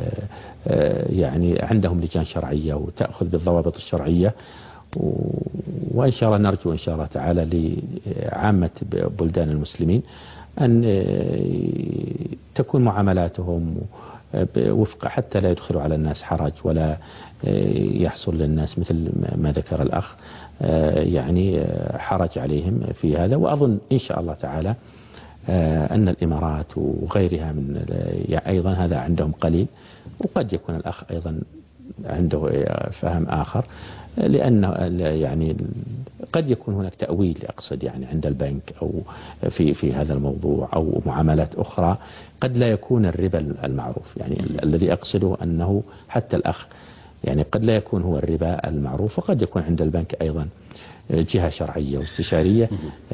يعني عندهم لجان شرعية وتأخذ بالضوابط الشرعية، وإن شاء الله نرجو إن شاء الله تعالى لعامة بلدان المسلمين أن تكون معاملاتهم وفق، حتى لا يدخلوا على الناس حرج ولا يحصل للناس مثل ما ذكر الأخ يعني حرج عليهم في هذا. وأظن إن شاء الله تعالى أن الإمارات وغيرها من أيضا هذا عندهم قليل، وقد يكون الأخ أيضا عنده فهم آخر، لأن يعني قد يكون هناك تأويل أقصد يعني عند البنك أو في هذا الموضوع أو معاملات أخرى قد لا يكون الربا المعروف. يعني الذي أقصده أنه حتى الأخ يعني قد لا يكون هو الربا المعروف، وقد يكون عند البنك أيضا جهة شرعية واستشارية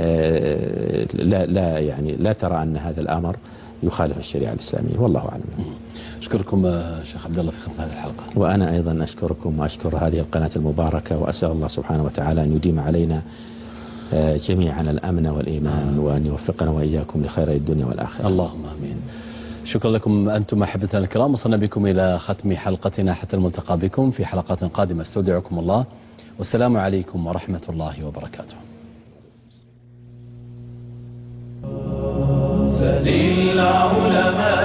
لا يعني لا ترى أن هذا الأمر يخالف الشريعة الإسلامية، والله أعلم. أشكركم شيخ عبد الله في ختم هذه الحلقة. وأنا أيضا أشكركم وأشكر هذه القناة المباركة، وأسأل الله سبحانه وتعالى أن يديم علينا جميعا الأمن والإيمان، وأن يوفقنا وإياكم لخير الدنيا والآخرة. اللهم آمين. شكرا لكم أنتم أحبتنا الكرام، وصلنا بكم إلى ختم حلقتنا حتى الملتقى بكم في حلقات قادمة. استودعكم الله، والسلام عليكم ورحمة الله وبركاته. سل العلماء